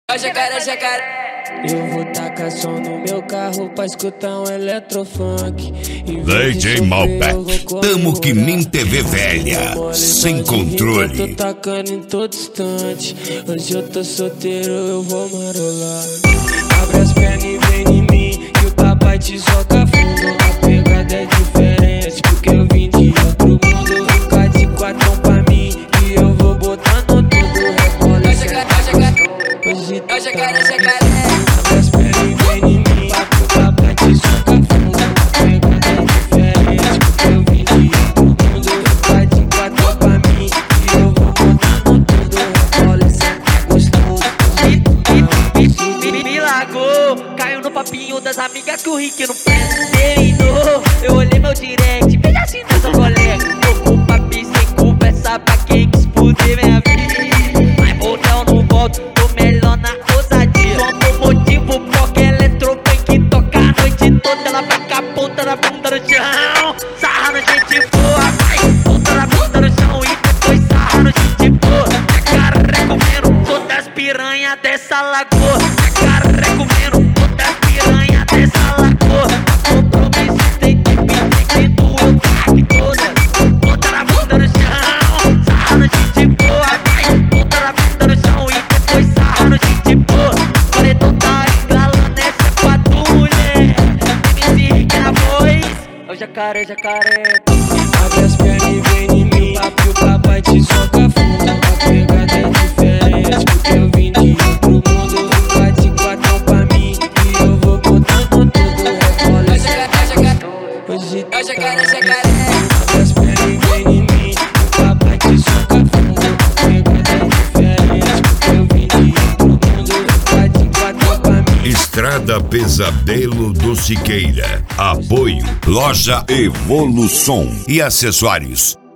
Jacaré, jacaré. Eu vou tacar som no meu carro pra escutar um eletrofunk. DJ Malbec, tamo que nem TV velha, sem controle. Eu tô tacando em todo instante. Hoje eu tô solteiro, eu vou marolar. Abre as pernas e vem em mim, que o papai te soca fundo. A pegada é diferente, porque eu vim de outro mundo. Fica de quatro pra mim, e eu vou botando tudo. Rebola, hoje tá jacaré, jacaré. Abre as pernas e vem em mim, que o papai te soca fundo. A pegada é diferente, porque eu vim de outro mundo. Fica de quatro pra mim, e eu vou botando tudo. Rebola, senta gostoso. Me largou, caiu no papinho das amigas que o Rick não terminou. Eu olhei meu direct, veja assim nessa colega. Tô com papi sem conversa pra quem quis fuder minha vida. Mas motel não volto, tô melhor na ousadia. Só no motivo porque eletrofunk toca a noite toda. Ela fica a ponta da bunda no chão, sarra no gente boa. Vai, ponta da bunda no chão e depois sarra no gente boa. Jacaré comendo todas as piranhas dessa lagoa. Jacaré comendo todas as piranhas dessa lagoa. Compromisso tem que me tem que doer o toda. Ponta da bunda no chão, sarra no gente boa. Vai, ponta da bunda no chão e depois sarra no gente boa. Paredão tá estralando, essa é pra tu, mulher. MC Rick na voz, é o jacaré, jacaré. Abre as pernas e vem em mim, que o papai te soca fundo. A pegada é diferente, porque eu vim de outro mundo. Fica de quatro pra mim, e eu vou botando tudo. Rebola, hoje tá jacaré, jacaré. Abre as pernas e vem em mim, o papai te soca fundo. A pegada é diferente, porque eu vim de outro mundo. Fica de quatro pra mim. Estrada Pesadelo do Siqueira. Apoio Loja Evolução e acessórios